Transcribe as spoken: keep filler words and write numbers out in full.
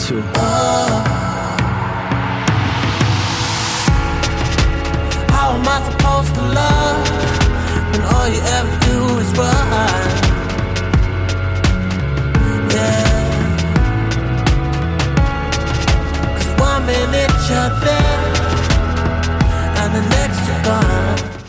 too. Oh. How am I supposed to love when all you ever do is run? Yeah. Cause one minute you're there and the next you're gone.